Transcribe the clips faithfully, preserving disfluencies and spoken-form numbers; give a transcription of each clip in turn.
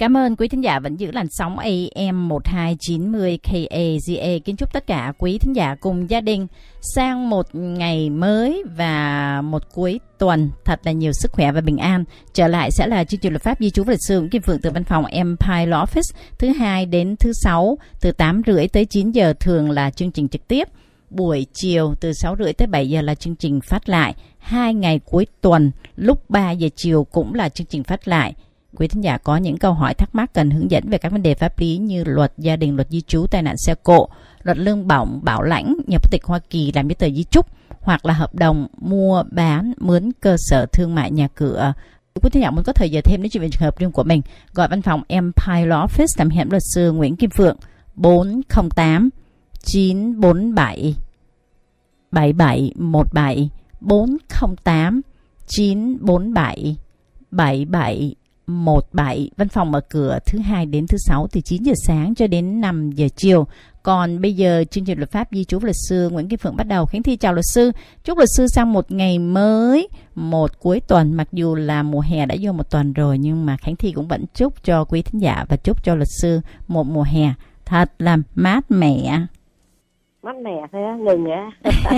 Cảm ơn quý thính giả vẫn giữ làn sóng A M một hai chín mươi K A G A. Kính chúc tất cả quý thính giả cùng gia đình sang một ngày mới và một cuối tuần thật là nhiều sức khỏe và bình an. Trở lại sẽ là chương trình luật pháp di trú và lịch sử Kim Phượng từ văn phòng Empire Law Office, thứ hai đến thứ sáu từ tám rưỡi tới chín giờ thường là chương trình trực tiếp. Buổi chiều từ sáu rưỡi tới bảy giờ là chương trình phát lại. Hai ngày cuối tuần lúc ba giờ chiều cũng là chương trình phát lại. Quý thính giả có những câu hỏi thắc mắc cần hướng dẫn về các vấn đề pháp lý như luật gia đình, luật di trú, tai nạn xe cộ, luật lương bổng, bảo lãnh, nhập quốc tịch Hoa Kỳ, làm giấy tờ di chúc hoặc là hợp đồng mua bán mướn cơ sở thương mại nhà cửa. Quý thính giả muốn có thời giờ thêm đến chuyện về trường hợp riêng của mình, gọi văn phòng Empire Law Office đảm nhiệm luật sư Nguyễn Kim Phượng bốn không tám chín bốn bảy bảy bảy một bảy bốn không tám chín bốn bảy bảy bảy một bảy. Văn phòng mở cửa thứ hai đến thứ sáu từ chín giờ sáng cho đến năm giờ chiều. Còn bây giờ chương trình luật pháp di trú luật sư Nguyễn Kim Phượng bắt đầu. Khánh Thi chào luật sư. Chúc luật sư sang một ngày mới, một cuối tuần, mặc dù là mùa hè đã vô một tuần rồi, nhưng mà Khánh Thi cũng vẫn chúc cho quý thính giả và chúc cho luật sư một mùa hè thật là mát mẻ. Mát mẻ thôi á, ngừng á.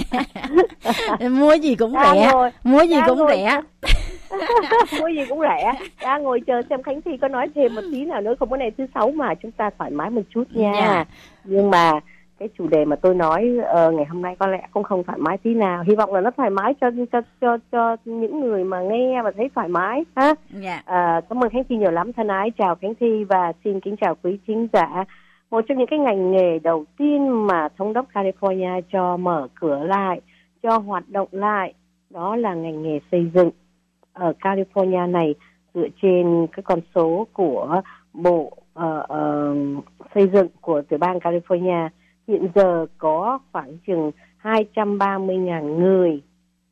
Mua gì cũng rẻ, mua gì cũng rẻ. Mua gì cũng rẻ. Đã ngồi chờ xem Khánh Thi có nói thêm một tí nào nữa không. Bữa nay thứ sáu mà chúng ta thoải mái một chút nha. Yeah. Nhưng mà cái chủ đề mà tôi nói uh, ngày hôm nay có lẽ cũng không thoải mái tí nào. Hy vọng là nó thoải mái cho cho cho cho những người mà nghe và thấy thoải mái ha. Yeah. Uh, cảm ơn Khánh Thi nhiều lắm, thân ái chào Khánh Thi và xin kính chào quý thính giả. Một trong những cái ngành nghề đầu tiên mà thống đốc California cho mở cửa lại, cho hoạt động lại, đó là ngành nghề xây dựng. Ở California này, dựa trên cái con số của Bộ uh, uh, Xây dựng của tiểu bang California, hiện giờ có khoảng chừng hai trăm ba mươi nghìn người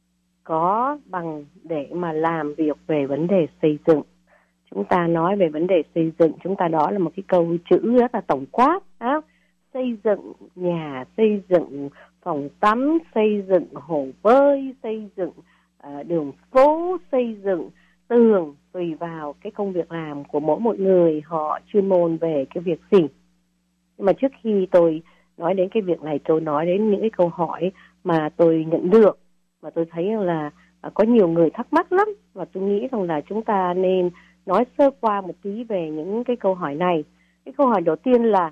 có bằng để mà làm việc về vấn đề xây dựng. Chúng ta nói về vấn đề xây dựng, chúng ta đó là một cái câu chữ rất là tổng quát. Đó. Xây dựng nhà, xây dựng phòng tắm, xây dựng hồ bơi, xây dựng uh, đường phố, xây dựng tường, tùy vào cái công việc làm của mỗi một người, họ chuyên môn về cái việc gì. Nhưng mà trước khi tôi nói đến cái việc này, tôi nói đến những cái câu hỏi mà tôi nhận được, và tôi thấy là uh, có nhiều người thắc mắc lắm, và tôi nghĩ rằng là chúng ta nên nói sơ qua một tí về những cái câu hỏi này. Cái câu hỏi đầu tiên là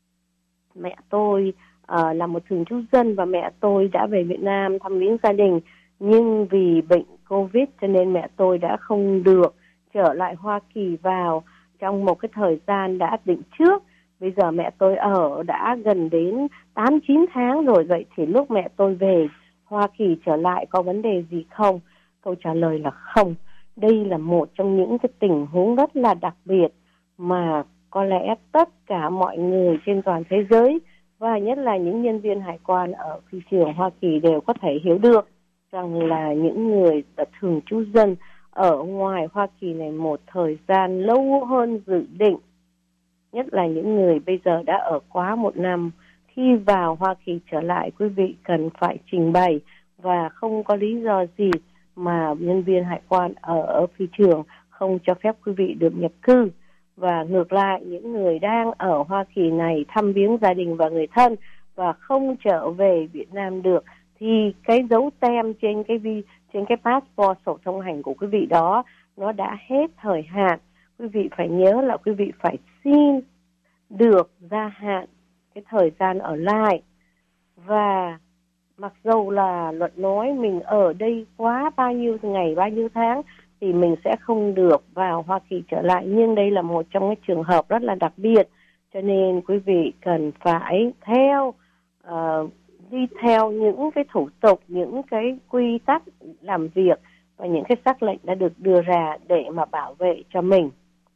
mẹ tôi uh, là một thường trú dân và mẹ tôi đã về Việt Nam thăm viếng gia đình, nhưng vì bệnh Covid cho nên mẹ tôi đã không được trở lại Hoa Kỳ vào trong một cái thời gian đã định trước. Bây giờ mẹ tôi ở đã gần đến tám chín tháng rồi, vậy thì lúc mẹ tôi về Hoa Kỳ trở lại có vấn đề gì không? Câu trả lời là không. Đây là một trong những cái tình huống rất là đặc biệt mà có lẽ tất cả mọi người trên toàn thế giới và nhất là những nhân viên hải quan ở phi trường Hoa Kỳ đều có thể hiểu được rằng là những người thường trú dân ở ngoài Hoa Kỳ này một thời gian lâu hơn dự định, nhất là những người bây giờ đã ở quá một năm, khi vào Hoa Kỳ trở lại, quý vị cần phải trình bày và không có lý do gì mà nhân viên hải quan ở phi trường không cho phép quý vị được nhập cư. Và ngược lại, những người đang ở Hoa Kỳ này thăm viếng gia đình và người thân và không trở về Việt Nam được, thì cái dấu tem trên cái vi, trên cái passport, sổ thông hành của quý vị đó nó đã hết thời hạn. Quý vị phải nhớ là quý vị phải xin được gia hạn cái thời gian ở lại. Và mặc dầu là luật nói mình ở đây quá bao nhiêu ngày, bao nhiêu tháng thì mình sẽ không được vào Hoa Kỳ trở lại, nhưng đây là một trong cái trường hợp rất là đặc biệt, cho nên quý vị cần phải theo uh, đi theo những cái thủ tục, những cái quy tắc làm việc và những cái sắc lệnh đã được đưa ra để mà bảo vệ cho mình.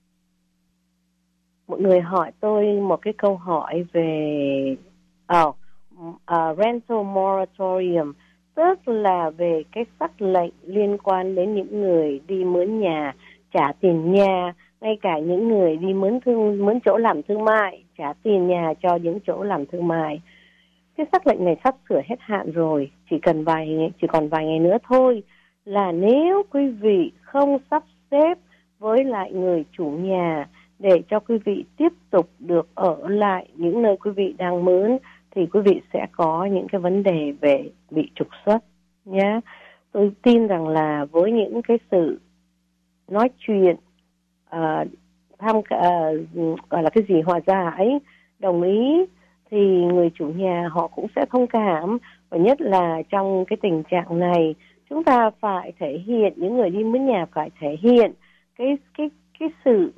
Một người hỏi tôi một cái câu hỏi về oh, uh, rental moratorium, tức là về cái sắc lệnh liên quan đến những người đi mướn nhà, trả tiền nhà, ngay cả những người đi mướn thương, mướn chỗ làm thương mại, trả tiền nhà cho những chỗ làm thương mại. Cái sắc lệnh này sắp sửa hết hạn rồi, chỉ cần vài chỉ còn vài ngày nữa thôi, là nếu quý vị không sắp xếp với lại người chủ nhà để cho quý vị tiếp tục được ở lại những nơi quý vị đang mướn, thì quý vị sẽ có những cái vấn đề về bị trục xuất nhé. Tôi tin rằng là với những cái sự nói chuyện, uh, tham uh, gọi là cái gì hòa giải, đồng ý, thì người chủ nhà họ cũng sẽ thông cảm. Và nhất là trong cái tình trạng này, chúng ta phải thể hiện, những người đi mướn nhà phải thể hiện cái cái cái sự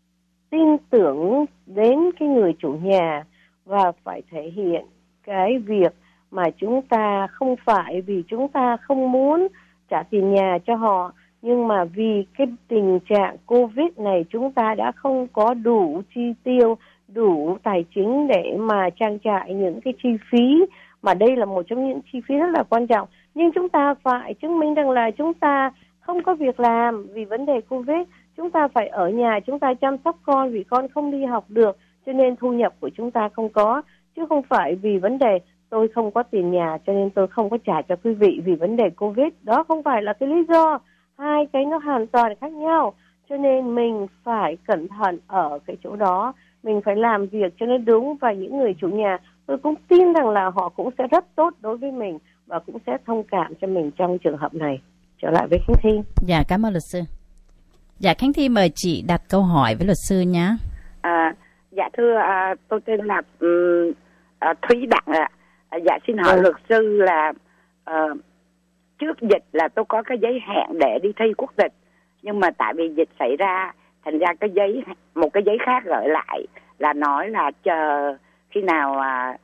tin tưởng đến cái người chủ nhà, và phải thể hiện cái việc mà chúng ta không phải vì chúng ta không muốn trả tiền nhà cho họ, nhưng mà vì cái tình trạng Covid này chúng ta đã không có đủ chi tiêu, đủ tài chính để mà trang trải những cái chi phí, mà đây là một trong những chi phí rất là quan trọng. Nhưng chúng ta phải chứng minh rằng là chúng ta không có việc làm vì vấn đề Covid, chúng ta phải ở nhà, chúng ta chăm sóc con vì con không đi học được, cho nên thu nhập của chúng ta không có, chứ không phải vì vấn đề tôi không có tiền nhà cho nên tôi không có trả cho quý vị vì vấn đề Covid. Đó không phải là cái lý do, hai cái nó hoàn toàn khác nhau. Cho nên mình phải cẩn thận ở cái chỗ đó, mình phải làm việc cho nó đúng. Và những người chủ nhà, tôi cũng tin rằng là họ cũng sẽ rất tốt đối với mình và cũng sẽ thông cảm cho mình trong trường hợp này. Trở lại với Khánh Thi. Dạ, cảm ơn luật sư. Dạ, Khánh Thi mời chị đặt câu hỏi với luật sư nhé. À, dạ thưa, à, tôi tên là um, à, Thúy Đặng ạ. À, dạ xin hỏi ừ. luật sư là uh, trước dịch là tôi có cái giấy hẹn để đi thi quốc tịch, nhưng mà tại vì dịch xảy ra, thành ra cái giấy một cái giấy khác gửi lại là nói là chờ khi nào à,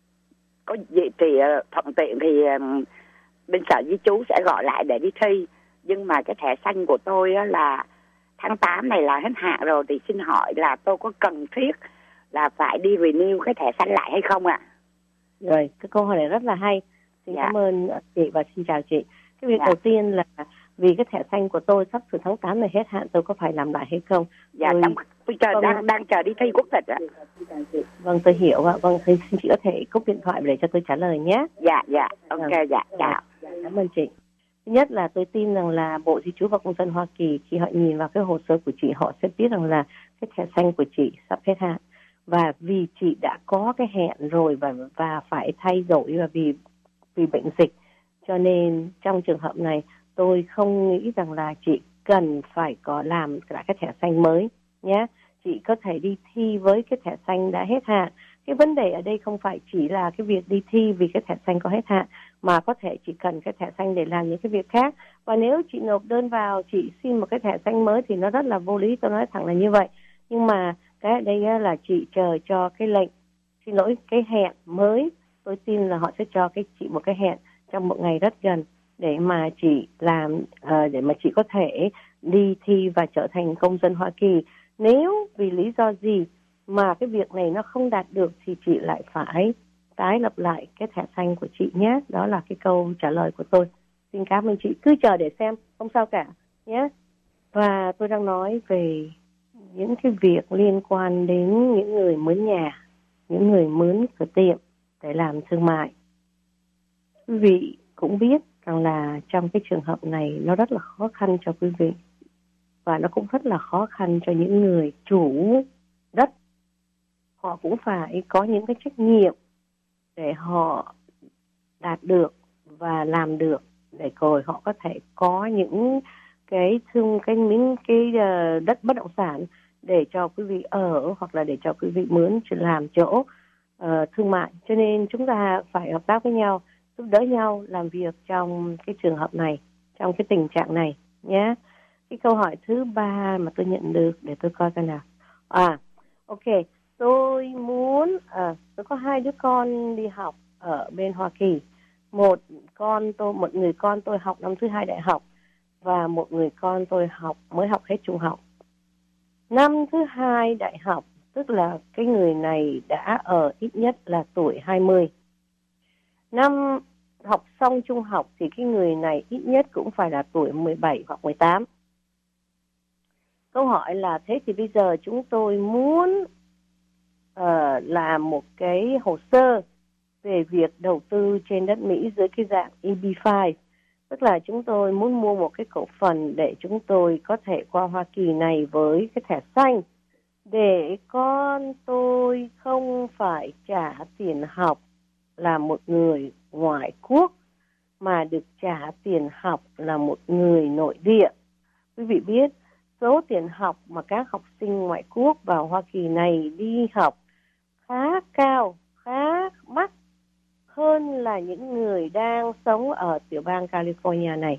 có gì thì thuận tiện thì um, bên sở di trú sẽ gọi lại để đi thi. Nhưng mà cái thẻ xanh của tôi á, là tháng tám này là hết hạn rồi, thì xin hỏi là tôi có cần thiết là phải đi renew cái thẻ xanh lại hay không ạ? À? Rồi, cái câu hỏi này rất là hay. Xin dạ. cảm ơn chị và xin chào chị. Cái việc dạ. đầu tiên là vì cái thẻ xanh của tôi sắp từ tháng tám này hết hạn, tôi có phải làm lại hay không? Dạ, tôi, tôi chờ, đang, đang chờ đi thi quốc tịch ạ. Vâng, tôi hiểu ạ. Vâng, thì xin chị có thể cúp điện thoại để cho tôi trả lời nhé. Dạ, dạ, ok, dạ, dạ. dạ. Cảm ơn chị. Thứ nhất là tôi tin rằng là Bộ Di trú và Công dân Hoa Kỳ khi họ nhìn vào cái hồ sơ của chị, họ sẽ biết rằng là cái thẻ xanh của chị sắp hết hạn. Và vì chị đã có cái hẹn rồi và và phải thay đổi và vì vì bệnh dịch, cho nên trong trường hợp này tôi không nghĩ rằng là chị cần phải có làm lại cái thẻ xanh mới nhé. Chị có thể đi thi với cái thẻ xanh đã hết hạn. Cái vấn đề ở đây không phải chỉ là cái việc đi thi vì cái thẻ xanh có hết hạn, mà có thể chị cần cái thẻ xanh để làm những cái việc khác. Và nếu chị nộp đơn vào, chị xin một cái thẻ xanh mới thì nó rất là vô lý, tôi nói thẳng là như vậy. Nhưng mà cái ở đây là chị chờ cho cái lệnh, xin lỗi, cái hẹn mới. Tôi tin là họ sẽ cho cái chị một cái hẹn trong một ngày rất gần để mà chị làm, uh, để mà chị có thể đi thi và trở thành công dân Hoa Kỳ. Nếu vì lý do gì mà cái việc này nó không đạt được thì chị lại phải tái lập lại cái thẻ xanh của chị nhé. Đó là cái câu trả lời của tôi. Xin cảm ơn chị. Cứ chờ để xem, không sao cả nhé. Và tôi đang nói về những cái việc liên quan đến những người mướn nhà, những người mướn cửa tiệm để làm thương mại. Quý vị cũng biết rằng là trong cái trường hợp này nó rất là khó khăn cho quý vị. Và nó cũng rất là khó khăn cho những người chủ đất. Họ cũng phải có những cái trách nhiệm để họ đạt được và làm được, để rồi họ có thể có những cái thương cái những cái đất bất động sản để cho quý vị ở, hoặc là để cho quý vị mướn làm chỗ uh, thương mại. Cho nên chúng ta phải hợp tác với nhau, giúp đỡ nhau làm việc trong cái trường hợp này, trong cái tình trạng này nhé. Cái câu hỏi thứ ba mà tôi nhận được, để tôi coi coi nào. À, ok. Tôi muốn, à, tôi có hai đứa con đi học ở bên Hoa Kỳ. Một con tôi, một người con tôi học năm thứ hai đại học, và một người con tôi học mới học hết trung học. Năm thứ hai đại học, tức là cái người này đã ở ít nhất là tuổi hai mươi. Năm học xong trung học thì cái người này ít nhất cũng phải là tuổi mười bảy hoặc mười tám. Câu hỏi là thế thì bây giờ chúng tôi muốn uh, làm một cái hồ sơ về việc đầu tư trên đất Mỹ dưới cái dạng E B năm. Tức là chúng tôi muốn mua một cái cổ phần để chúng tôi có thể qua Hoa Kỳ này với cái thẻ xanh để con tôi không phải trả tiền học là một người ngoại quốc mà được trả tiền học là một người nội địa. Quý vị biết số tiền học mà các học sinh ngoại quốc vào Hoa Kỳ này đi học khá cao, khá mắc hơn là những người đang sống ở tiểu bang California này.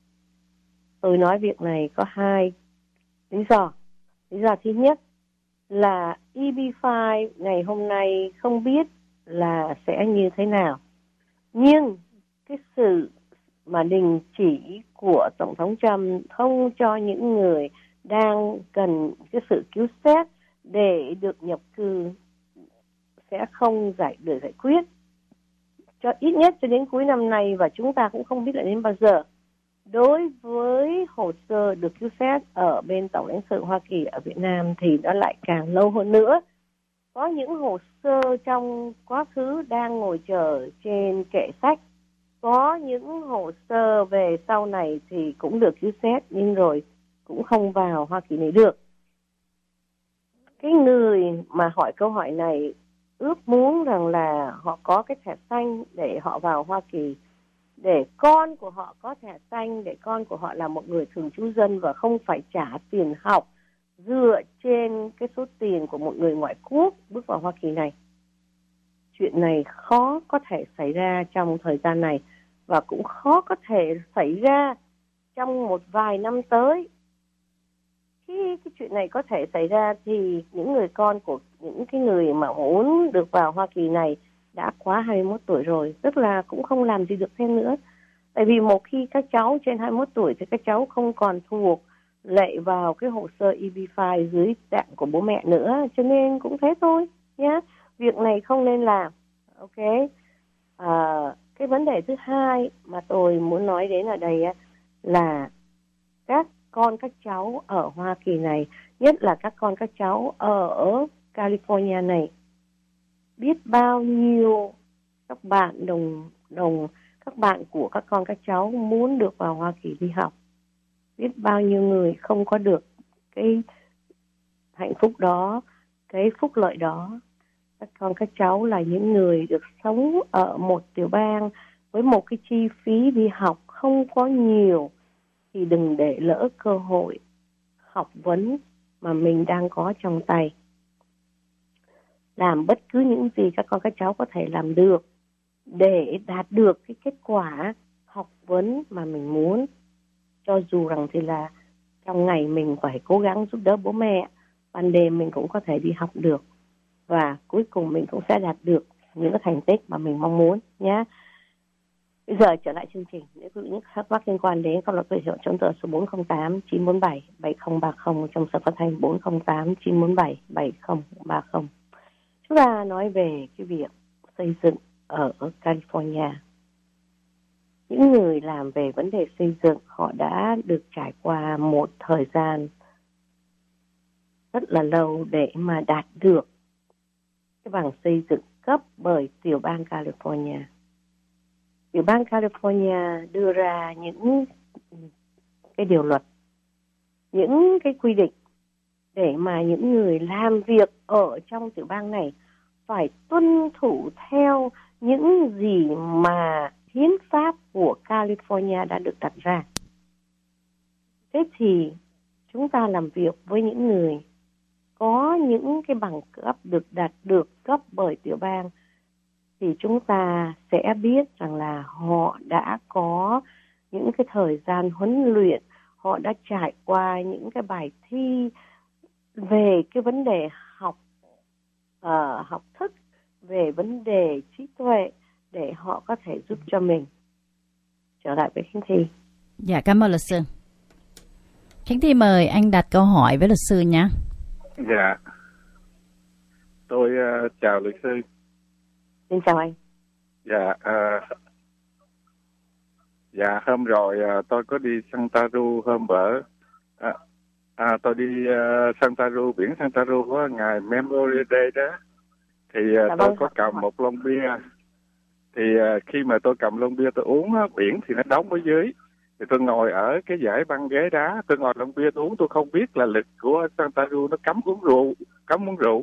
Tôi nói việc này có hai lý do. Lý do thứ nhất là E B năm ngày hôm nay không biết là sẽ như thế nào. Nhưng cái sự mà đình chỉ của Tổng thống Trump không cho những người đang cần cái sự cứu xét để được nhập cư sẽ không giải được giải quyết. Cho ít nhất cho đến cuối năm nay, và chúng ta cũng không biết là đến bao giờ. Đối với hồ sơ được cứu xét ở bên Tổng lãnh sự Hoa Kỳ ở Việt Nam thì nó lại càng lâu hơn nữa. Có những hồ sơ trong quá khứ đang ngồi chờ trên kệ sách. Có những hồ sơ về sau này thì cũng được cứu xét nhưng rồi cũng không vào Hoa Kỳ này được. Cái người mà hỏi câu hỏi này ước muốn rằng là họ có cái thẻ xanh để họ vào Hoa Kỳ, để con của họ có thẻ xanh, để con của họ là một người thường trú dân và không phải trả tiền học dựa trên cái số tiền của một người ngoại quốc bước vào Hoa Kỳ này. Chuyện này khó có thể xảy ra trong thời gian này và cũng khó có thể xảy ra trong một vài năm tới. Khi cái chuyện này có thể xảy ra thì những người con của những cái người mà muốn được vào Hoa Kỳ này đã quá hai mươi mốt tuổi rồi, tức là cũng không làm gì được thêm nữa. Tại vì một khi các cháu trên hai mươi mốt tuổi thì các cháu không còn thuộc lệ vào cái hồ sơ E B năm dưới dạng của bố mẹ nữa, cho nên cũng thế thôi nhé. Việc này không nên làm. Ok. À, cái vấn đề thứ hai mà tôi muốn nói đến ở đây á, là các con các cháu ở Hoa Kỳ này, nhất là các con các cháu ở California này, biết bao nhiêu các bạn đồng đồng các bạn của các con các cháu muốn được vào Hoa Kỳ đi học. Biết bao nhiêu người không có được cái hạnh phúc đó, cái phúc lợi đó. Các con các cháu là những người được sống ở một tiểu bang với một cái chi phí đi học không có nhiều, thì đừng để lỡ cơ hội học vấn mà mình đang có trong tay. Làm bất cứ những gì các con các cháu có thể làm được để đạt được cái kết quả học vấn mà mình muốn. Cho dù rằng thì là trong ngày mình phải cố gắng giúp đỡ bố mẹ, ban đêm mình cũng có thể đi học được, và cuối cùng mình cũng sẽ đạt được những cái thành tích mà mình mong muốn nhé. Bây giờ trở lại chương trình, nếu có những thắc mắc liên quan đến pháp luật về chống tờ số bốn không tám chín bốn bảy bảy không ba không trong sở phát thanh bốn không tám chín bốn bảy bảy không ba không. Chúng ta nói về cái việc xây dựng ở California. Những người làm về vấn đề xây dựng, họ đã được trải qua một thời gian rất là lâu để mà đạt được cái bằng xây dựng cấp bởi tiểu bang California. Tiểu bang California đưa ra những cái điều luật, những cái quy định để mà những người làm việc ở trong tiểu bang này phải tuân thủ theo những gì mà hiến pháp của California đã được đặt ra. Thế thì chúng ta làm việc với những người có những cái bằng cấp được đạt được cấp bởi tiểu bang, thì chúng ta sẽ biết rằng là họ đã có những cái thời gian huấn luyện, họ đã trải qua những cái bài thi về cái vấn đề học uh, học thức, về vấn đề trí tuệ, để họ có thể giúp cho mình. Trở lại với Khánh Thi. Dạ, cảm ơn luật sư. Khánh Thi mời anh đặt câu hỏi với luật sư nhé. Dạ, tôi uh, chào luật sư. Xin chào anh. Dạ, uh, dạ hôm rồi uh, tôi có đi Santa Ru hôm bữa. À, à, tôi đi uh, Santa Ru, biển Santa Ru có ngày Memorial Day đó. Thì uh, dạ, tôi vâng, có cầm một lon bia. Thì uh, khi mà tôi cầm lon bia tôi uống, uh, biển thì nó đóng ở dưới. Thì tôi ngồi ở cái dãy băng ghế đá, tôi ngồi lon bia tôi uống, tôi không biết là lịch của Santa Ru nó cấm uống rượu, cấm uống rượu.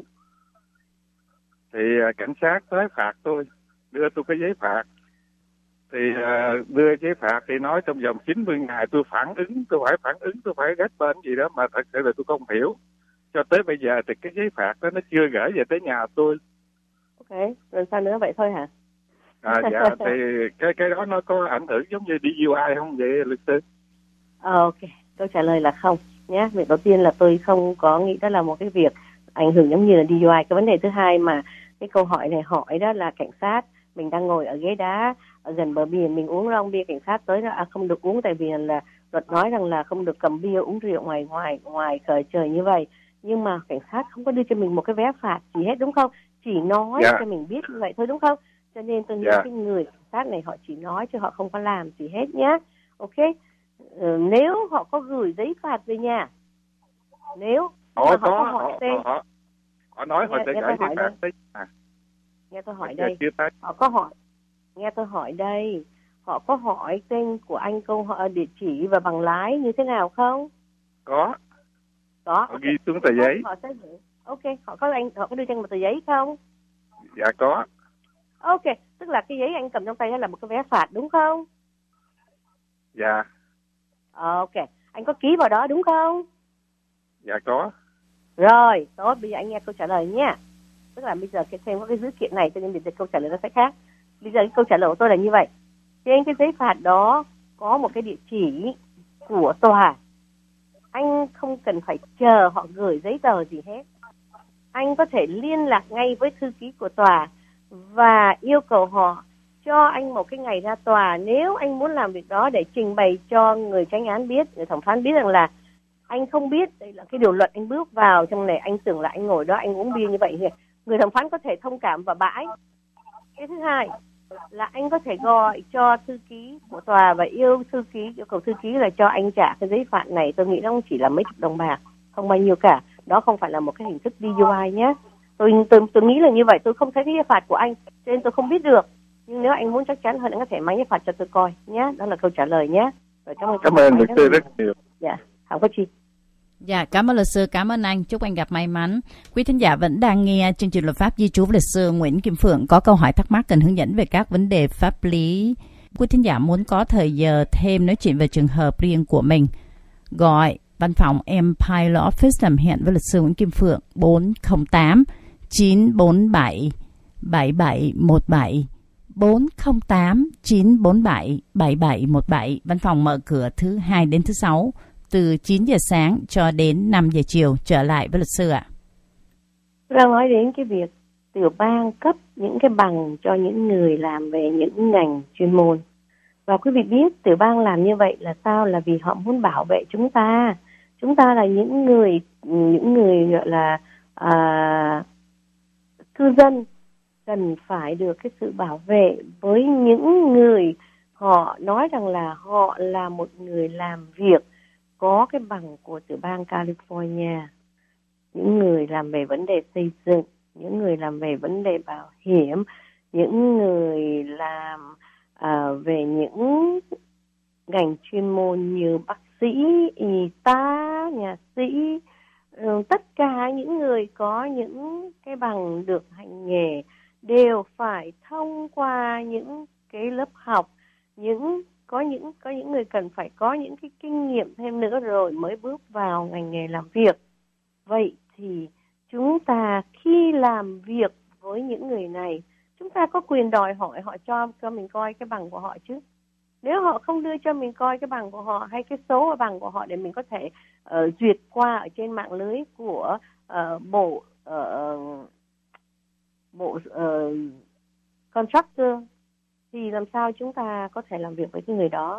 Thì uh, cảnh sát tới phạt tôi, đưa tôi cái giấy phạt. Thì uh, đưa giấy phạt thì nói trong vòng chín mươi ngày tôi phản ứng, tôi phải phản ứng, tôi phải ghét bên gì đó mà thật sự là tôi không hiểu. Cho tới bây giờ thì cái giấy phạt đó nó chưa gửi về tới nhà tôi. Ok, rồi sao nữa vậy thôi hả? À, dạ, thì cái cái đó nó có ảnh hưởng giống như đê u i không vậy luật sư? Ờ, ok, câu trả lời là không nhé. Việc đầu tiên là tôi không có nghĩ đó là một cái việc ảnh hưởng giống như là đê u i. Cái vấn đề thứ hai mà cái câu hỏi này hỏi đó là cảnh sát, mình đang ngồi ở ghế đá ở gần bờ biển, mình uống lon bia, cảnh sát tới đó à, không được uống tại vì là luật nói rằng là không được cầm bia uống rượu ngoài ngoài ngoài trời trời như vậy. Nhưng mà cảnh sát không có đưa cho mình một cái vé phạt gì hết đúng không? Chỉ nói Dạ. cho mình biết như vậy thôi đúng không? Cho nên tôi nghĩ Dạ. cái người cảnh sát này họ chỉ nói chứ họ không có làm gì hết nhé. Ok. Ừ, nếu họ có gửi giấy phạt về nhà, nếu Họ mà có, họ có hỏi họ, tên, họ, họ, họ nói họ nghe, sẽ nghe gửi tôi giấy hỏi phạt đây, tới nhà. nghe tôi hỏi Bây đây, giờ chưa tới. họ có hỏi, nghe tôi hỏi đây, họ có hỏi tên của anh, câu họ địa chỉ và bằng lái như thế nào không? Có. Có. Họ Okay. ghi xuống tờ giấy. Họ sẽ gửi. Ok, họ có anh, họ có đưa cho anh một tờ giấy không? Dạ có. Ok, tức là cái giấy anh cầm trong tay đó là một cái vé phạt đúng không? Dạ. Ok, anh có ký vào đó đúng không? Dạ có. Rồi, tốt, bây giờ anh nghe câu trả lời nha. Tức là bây giờ cái thêm có cái dữ kiện này cho nên bây giờ câu trả lời nó sẽ khác. Bây giờ cái câu trả lời của tôi là như vậy. Trên cái giấy phạt đó có một cái địa chỉ của tòa. Anh không cần phải chờ họ gửi giấy tờ gì hết. Anh có thể liên lạc ngay với thư ký của tòa và yêu cầu họ cho anh một cái ngày ra tòa nếu anh muốn làm việc đó, để trình bày cho người chánh án biết, người thẩm phán biết rằng là anh không biết đây là cái điều luật, anh bước vào trong này anh tưởng là anh ngồi đó anh uống bia như vậy. Người thẩm phán có thể thông cảm và bãi. Cái thứ hai là anh có thể gọi cho thư ký của tòa và yêu thư ký yêu cầu thư ký là cho anh trả cái giấy phạt này. Tôi nghĩ nó cũng chỉ là mấy chục đồng bạc, không bao nhiêu cả. Đó không phải là một cái hình thức đê u i nhé. Tôi tôi tôi nghĩ là như vậy. Tôi không thấy cái giấy phạt của anh cho nên tôi không biết được. Nhưng nếu anh muốn chắc chắn hơn, anh có thể mang giấy phạt cho tôi coi nhé. Đó là câu trả lời nhé. Rồi, cảm ơn cảm ơn luật sư rất nhiều. Dạ, không có chi. Dạ, cảm ơn luật sư, cảm ơn anh, chúc anh gặp may mắn. Quý thính giả vẫn đang nghe chương trình Luật pháp Di trú với luật sư Nguyễn Kim Phượng. Có câu hỏi thắc mắc cần hướng dẫn về các vấn đề pháp lý. Quý thính giả muốn có thời giờ thêm nói chuyện về trường hợp riêng của mình, gọi văn phòng Empire Law Office làm hẹn với luật sư Nguyễn Kim Phượng bốn không tám chín bốn bảy bảy bảy một bảy bốn không tám chín bốn bảy bảy bảy một bảy. Văn phòng mở cửa thứ hai đến thứ sáu từ chín giờ sáng cho đến năm giờ chiều. Trở lại với luật sư ạ. Đang nói đến cái việc tiểu bang cấp những cái bằng cho những người làm về những ngành chuyên môn. Và quý vị biết tiểu bang làm như vậy là sao? Là vì họ muốn bảo vệ chúng ta. Chúng ta là những người những người gọi là à, cư dân cần phải được cái sự bảo vệ với những người họ nói rằng là họ là một người làm việc có cái bằng của tiểu bang California. Những người làm về vấn đề xây dựng, những người làm về vấn đề bảo hiểm, những người làm à, về những ngành chuyên môn như bác sĩ, y tá, nhà sĩ, ừ, tất cả những người có những cái bằng được hành nghề đều phải thông qua những cái lớp học, những có những có những người cần phải có những cái kinh nghiệm thêm nữa rồi mới bước vào ngành nghề làm việc. Vậy thì chúng ta khi làm việc với những người này, chúng ta có quyền đòi hỏi họ cho cho mình coi cái bằng của họ chứ. Nếu họ không đưa cho mình coi cái bằng của họ hay cái số ở bằng của họ để mình có thể uh, duyệt qua ở trên mạng lưới của uh, bộ uh, bộ uh, contractor, thì làm sao chúng ta có thể làm việc với cái người đó.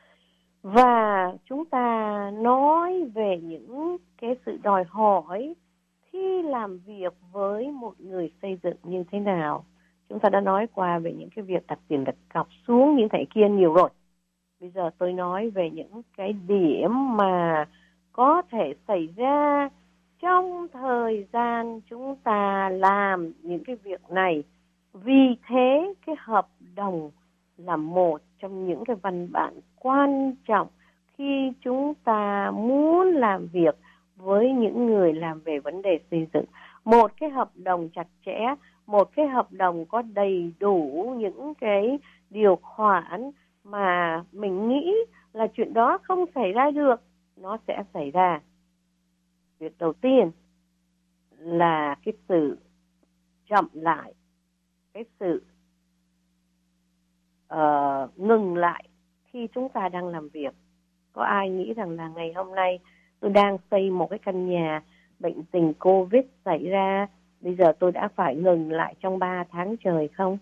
Và chúng ta nói về những cái sự đòi hỏi khi làm việc với một người xây dựng như thế nào. Chúng ta đã nói qua về những cái việc đặt tiền đặt cọc xuống những thẻ kia nhiều rồi. Bây giờ tôi nói về những cái điểm mà có thể xảy ra trong thời gian chúng ta làm những cái việc này. Vì thế cái hợp đồng là một trong những cái văn bản quan trọng khi chúng ta muốn làm việc với những người làm về vấn đề xây dựng. Một cái hợp đồng chặt chẽ, một cái hợp đồng có đầy đủ những cái điều khoản mà mình nghĩ là chuyện đó không xảy ra được, nó sẽ xảy ra. Việc đầu tiên là cái sự chậm lại, cái sự uh, ngừng lại khi chúng ta đang làm việc. Có ai nghĩ rằng là ngày hôm nay tôi đang xây một cái căn nhà, bệnh tình Covid xảy ra, bây giờ tôi đã phải ngừng lại trong ba tháng trời không?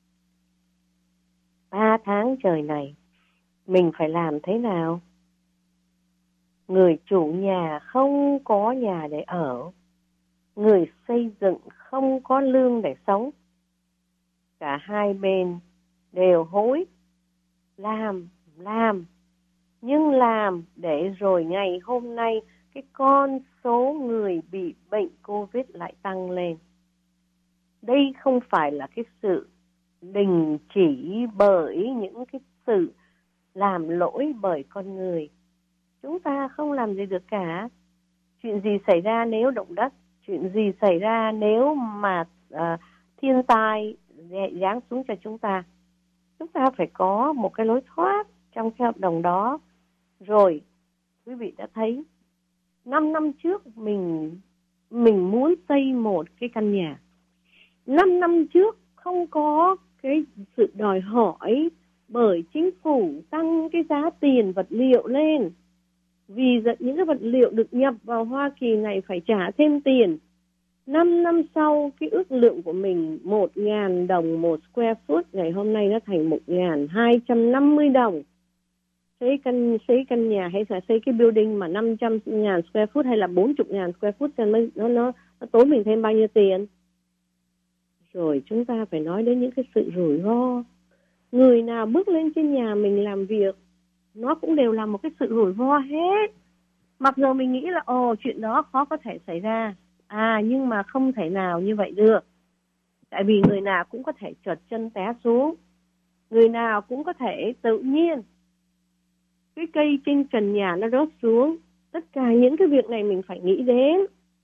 ba tháng trời này mình phải làm thế nào? Người chủ nhà không có nhà để ở, người xây dựng không có lương để sống. Cả hai bên đều hối, làm, làm, nhưng làm để rồi ngày hôm nay cái con số người bị bệnh Covid lại tăng lên. Đây không phải là cái sự đình chỉ bởi những cái sự làm lỗi bởi con người. Chúng ta không làm gì được cả. Chuyện gì xảy ra nếu động đất, chuyện gì xảy ra nếu mà uh, thiên tai giáng xuống cho chúng ta. Chúng ta phải có một cái lối thoát trong cái hợp đồng đó. Rồi, quý vị đã thấy, năm năm trước mình mình muốn xây một cái căn nhà. Năm năm trước không có cái sự đòi hỏi bởi chính phủ tăng cái giá tiền vật liệu lên. Vì những cái vật liệu được nhập vào Hoa Kỳ này phải trả thêm tiền. Năm năm sau, cái ước lượng của mình một nghìn đồng một square foot, ngày hôm nay nó thành một nghìn hai trăm năm mươi đồng. Xây căn, xây căn nhà hay là xây cái building mà năm trăm nghìn square foot hay là bốn mươi nghìn square foot cho nó, nó, nó, nó tốn mình thêm bao nhiêu tiền. Rồi chúng ta phải nói đến những cái sự rủi ro. Người nào bước lên trên nhà mình làm việc, nó cũng đều là một cái sự rủi ro hết. Mặc dù mình nghĩ là ồ chuyện đó khó có thể xảy ra. À nhưng mà không thể nào như vậy được. Tại vì người nào cũng có thể trượt chân té xuống. Người nào cũng có thể tự nhiên cái cây trên trần nhà nó rớt xuống. Tất cả những cái việc này mình phải nghĩ đến.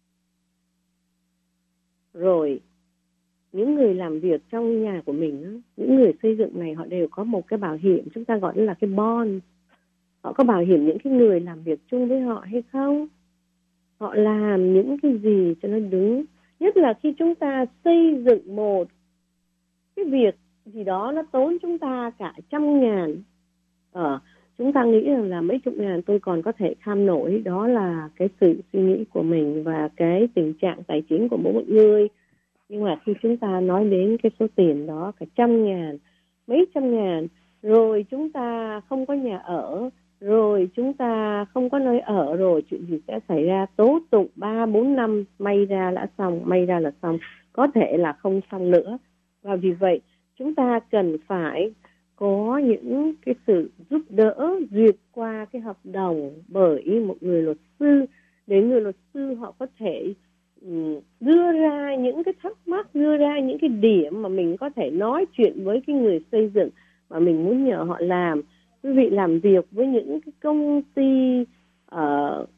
Rồi những người làm việc trong nhà của mình, những người xây dựng này họ đều có một cái bảo hiểm, chúng ta gọi là cái bond. Họ có bảo hiểm những cái người làm việc chung với họ hay không? Họ làm những cái gì cho nó đúng. Nhất là khi chúng ta xây dựng một cái việc gì đó nó tốn chúng ta cả trăm ngàn. Ờ, chúng ta nghĩ rằng là mấy chục ngàn tôi còn có thể kham nổi. Đó là cái sự suy nghĩ của mình và cái tình trạng tài chính của mỗi một người. Nhưng mà khi chúng ta nói đến cái số tiền đó cả trăm ngàn, mấy trăm ngàn, rồi chúng ta không có nhà ở, rồi chúng ta không có nơi ở, rồi chuyện gì sẽ xảy ra? Tố tụng ba bốn năm, may ra đã xong, may ra là xong, có thể là không xong nữa. Và vì vậy chúng ta cần phải có những cái sự giúp đỡ duyệt qua cái hợp đồng bởi một người luật sư, để người luật sư họ có thể đưa ra những cái thắc mắc, đưa ra những cái điểm mà mình có thể nói chuyện với cái người xây dựng mà mình muốn nhờ họ làm. Quý vị làm việc với những cái công ty uh,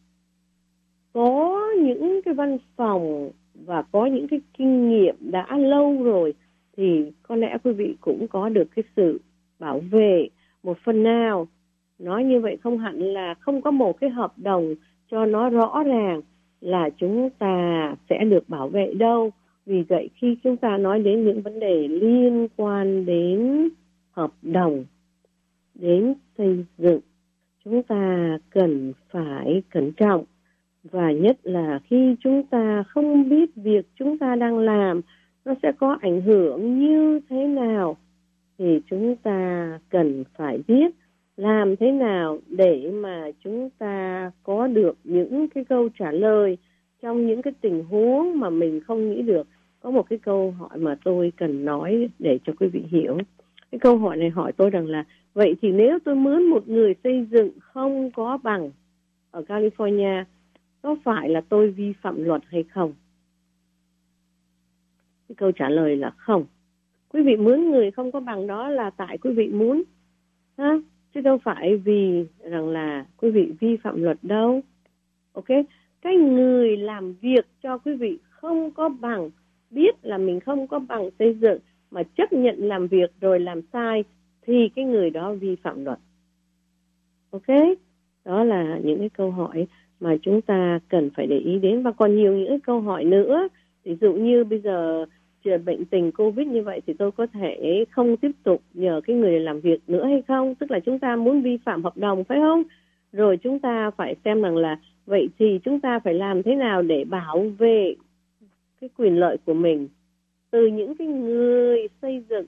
có những cái văn phòng và có những cái kinh nghiệm đã lâu rồi, thì có lẽ quý vị cũng có được cái sự bảo vệ một phần nào. Nói như vậy không hẳn là không có một cái hợp đồng cho nó rõ ràng là chúng ta sẽ được bảo vệ đâu. Vì vậy khi chúng ta nói đến những vấn đề liên quan đến hợp đồng, đến xây dựng, chúng ta cần phải cẩn trọng. Và nhất là khi chúng ta không biết việc chúng ta đang làm nó sẽ có ảnh hưởng như thế nào, thì chúng ta cần phải biết làm thế nào để mà chúng ta có được những cái câu trả lời trong những cái tình huống mà mình không nghĩ được. Có một cái câu hỏi mà tôi cần nói để cho quý vị hiểu. Cái câu hỏi này hỏi tôi rằng là vậy thì nếu tôi mướn một người xây dựng không có bằng ở California, có phải là tôi vi phạm luật hay không? Cái câu trả lời là không. Quý vị mướn người không có bằng đó là tại quý vị muốn ha? Chứ đâu phải vì rằng là quý vị vi phạm luật đâu. Ok, cái người làm việc cho quý vị không có bằng, biết là mình không có bằng xây dựng mà chấp nhận làm việc rồi làm sai thì cái người đó vi phạm luật. Ok, đó là những cái câu hỏi mà chúng ta cần phải để ý đến, và còn nhiều những cái câu hỏi nữa. Ví dụ như bây giờ bệnh tình Covid như vậy thì tôi có thể không tiếp tục nhờ cái người làm việc nữa hay không? Tức là chúng ta muốn vi phạm hợp đồng phải không? Rồi chúng ta phải xem rằng là vậy thì chúng ta phải làm thế nào để bảo vệ cái quyền lợi của mình từ những cái người xây dựng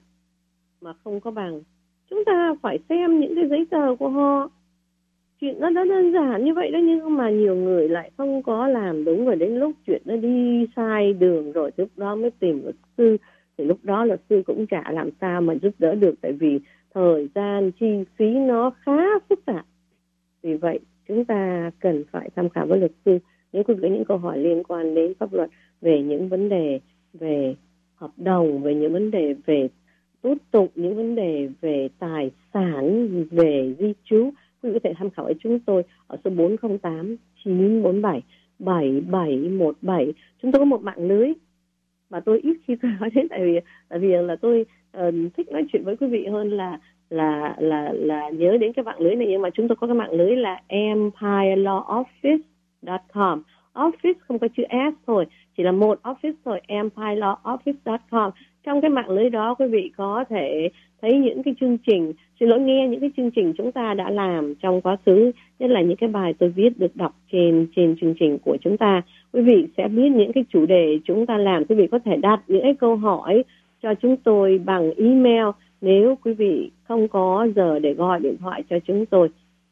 mà không có bằng. Chúng ta phải xem những cái giấy tờ của họ. Chuyện nó đã đơn giản như vậy đó, nhưng mà nhiều người lại không có làm đúng, rồi đến lúc chuyện nó đi sai đường rồi lúc đó mới tìm luật sư, thì lúc đó luật sư cũng chả làm sao mà giúp đỡ được, tại vì thời gian, chi phí nó khá phức tạp. Vì vậy chúng ta cần phải tham khảo với luật sư nếu có những câu hỏi liên quan đến pháp luật, về những vấn đề về hợp đồng, về những vấn đề về tố tụng, những vấn đề về tài sản, về di trú. Quý vị có thể tham khảo với chúng tôi ở số bốn không tám chín bốn bảy bảy bảy một bảy. Chúng tôi có một mạng lưới mà tôi ít khi tôi nói đến, tại vì tại vì là tôi uh, thích nói chuyện với quý vị hơn là là là là nhớ đến cái mạng lưới này. Nhưng mà chúng tôi có cái mạng lưới là empire law office chấm com. Office không có chữ S thôi, chỉ là một office thôi, empire law office chấm com. Trong cái mạng lưới đó quý vị có thể thấy những cái chương trình, xin lỗi nghe những cái chương trình chúng ta đã làm trong quá khứ, nhất là những cái bài tôi viết được đọc trên trên chương trình của chúng ta. Quý vị sẽ biết những cái chủ đề chúng ta làm. Quý vị có thể đặt những cái câu hỏi cho chúng tôi bằng email nếu quý vị không có giờ để gọi điện thoại cho chúng tôi.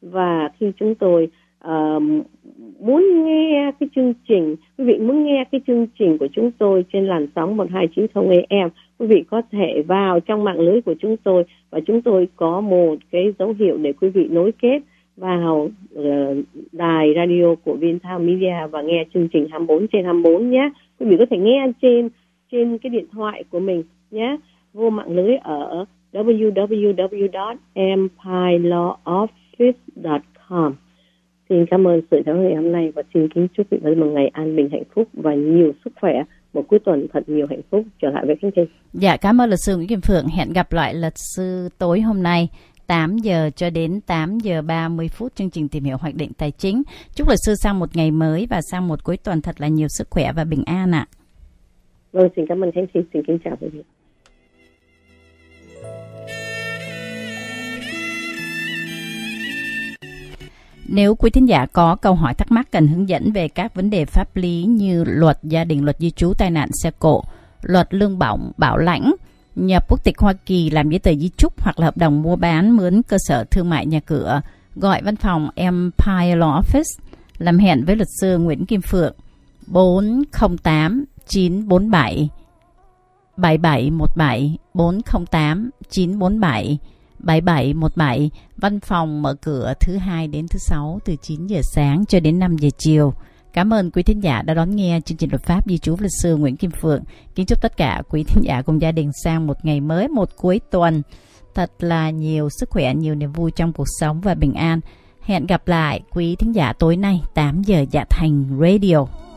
Và khi chúng tôi uh, muốn nghe cái chương trình, quý vị muốn nghe cái chương trình của chúng tôi trên làn sóng một hai chín không A M, quý vị có thể vào trong mạng lưới của chúng tôi, và chúng tôi có một cái dấu hiệu để quý vị nối kết vào uh, đài radio của Vietnam Media và nghe chương trình hai mươi bốn trên hai mươi bốn nhé. Quý vị có thể nghe trên trên cái điện thoại của mình nhé. Vô mạng lưới ở w w w chấm empire law office chấm com. Xin cảm ơn sự theo dõi hôm nay và xin kính chúc quý vị một ngày an bình, hạnh phúc và nhiều sức khỏe. Một cuối tuần thật nhiều hạnh phúc. Trở lại với chương trình. Dạ, cảm ơn luật sư Nguyễn Kim Phượng. Hẹn gặp lại luật sư tối hôm nay tám giờ cho đến tám giờ ba mươi phút chương trình Tìm hiểu hoạch định tài chính. Chúc luật sư sang một ngày mới và sang một cuối tuần thật là nhiều sức khỏe và bình an ạ. Vâng, xin cảm ơn Khánh Chi. Xin kính chào quý vị. Nếu quý thính giả có câu hỏi thắc mắc cần hướng dẫn về các vấn đề pháp lý như luật gia đình, luật di trú, tai nạn xe cộ, luật lương bổng, bảo lãnh, nhập quốc tịch Hoa Kỳ, làm giấy tờ di chúc hoặc là hợp đồng mua bán, mướn cơ sở thương mại nhà cửa, gọi văn phòng Empire Law Office, làm hẹn với luật sư Nguyễn Kim Phượng bốn không tám chín bốn bảy bảy bảy một bảy bốn không tám chín bốn bảy bảy bảy một bảy. Văn phòng mở cửa thứ hai đến thứ sáu từ chín giờ sáng cho đến năm giờ chiều. Cảm ơn quý thính giả đã đón nghe chương trình luật pháp di trú luật sư Nguyễn Kim Phượng. Kính chúc tất cả quý thính giả cùng gia đình sang một ngày mới, một cuối tuần thật là nhiều sức khỏe, nhiều niềm vui trong cuộc sống và bình an. Hẹn gặp lại quý thính giả tối nay tám giờ Dạ Thành Radio.